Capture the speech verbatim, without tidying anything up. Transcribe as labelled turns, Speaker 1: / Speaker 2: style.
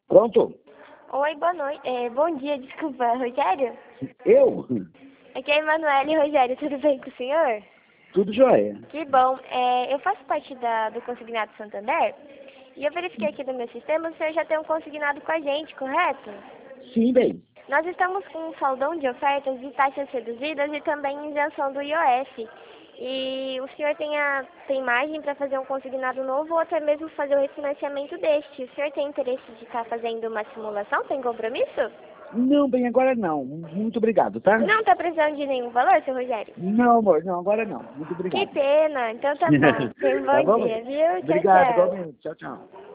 Speaker 1: Pronto?
Speaker 2: Oi, boa noite. É, bom dia, desculpa, Rogério?
Speaker 1: Eu?
Speaker 2: Aqui é a Emanuele. Rogério, tudo bem com o senhor?
Speaker 1: Tudo jóia.
Speaker 2: Que bom. É, eu faço parte da, do Consignado Santander e eu verifiquei aqui no meu sistema, o senhor já tem um consignado com a gente, correto?
Speaker 1: Sim, bem.
Speaker 2: Nós estamos com um saldão de ofertas de taxas reduzidas e também isenção do I O F. E o senhor tem, a, tem margem para fazer um consignado novo ou até mesmo fazer o refinanciamento deste. O senhor tem interesse de estar fazendo uma simulação? Tem compromisso?
Speaker 1: Não, bem, agora não. Muito obrigado, tá?
Speaker 2: Não está precisando de nenhum valor, seu Rogério?
Speaker 1: Não, amor, não, agora não. Muito
Speaker 2: Que
Speaker 1: obrigado.
Speaker 2: pena. Então tá bom. Tenha um
Speaker 1: Tá
Speaker 2: bom
Speaker 1: bom?
Speaker 2: dia, viu? Tchau,
Speaker 1: Obrigado,
Speaker 2: tchau.
Speaker 1: igualmente. Tchau, tchau.